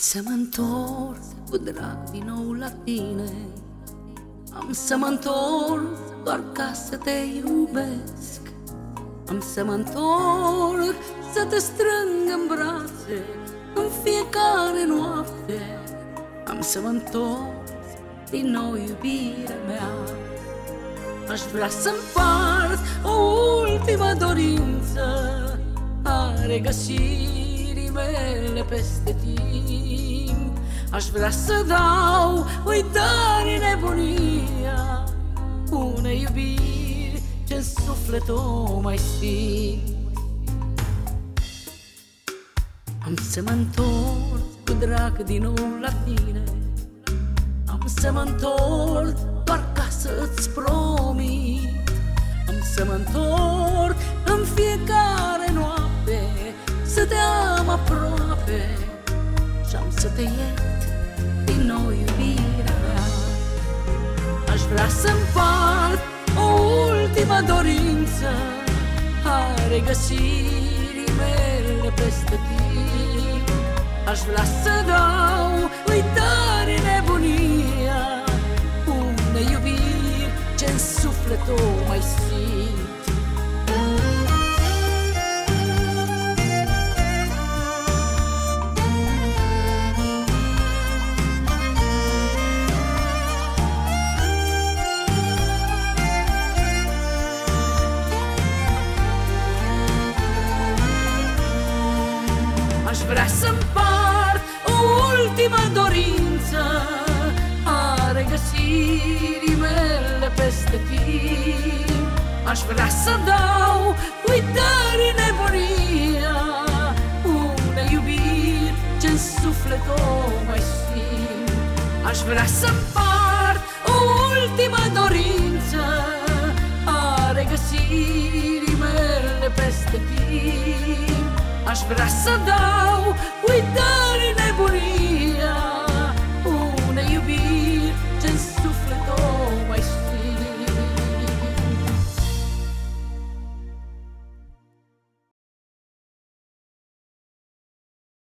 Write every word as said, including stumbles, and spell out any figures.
să mă întorc cu drag din nou la tine. Am să mă întorc doar ca să te iubesc. Am să mă întorc să te strâng în brațe în fiecare noapte. Am să mă întorc din nou, iubirea mea. Aș vrea să împart o ultimă dorință a regăsirii mele peste timp. Aș vrea să dau uitării nebunia unei iubiri ce-n suflet o mai simt. Am să mă întorc cu drag din nou la tine. Am să mă întorc doar ca să-ți promit. Am să mă întorc în fiecare noapte să te am aproape și am să te iert din nou, iubirea mea. Aș vrea să împart o ultimă dorință a regăsirii mele peste timp. Aș vrea să dau uitării nebunia unei iubiri ce-n suflet o mai simt. Aș vrea să împart o ultimă dorință a regăsirii mele peste timp. Aș vrea să dau uitării nebunia unei iubiri ce-n suflet o mai simt. Aș vrea să împart o ultimă dorință a regăsirii mele peste timp. Aș vrea să dau uitării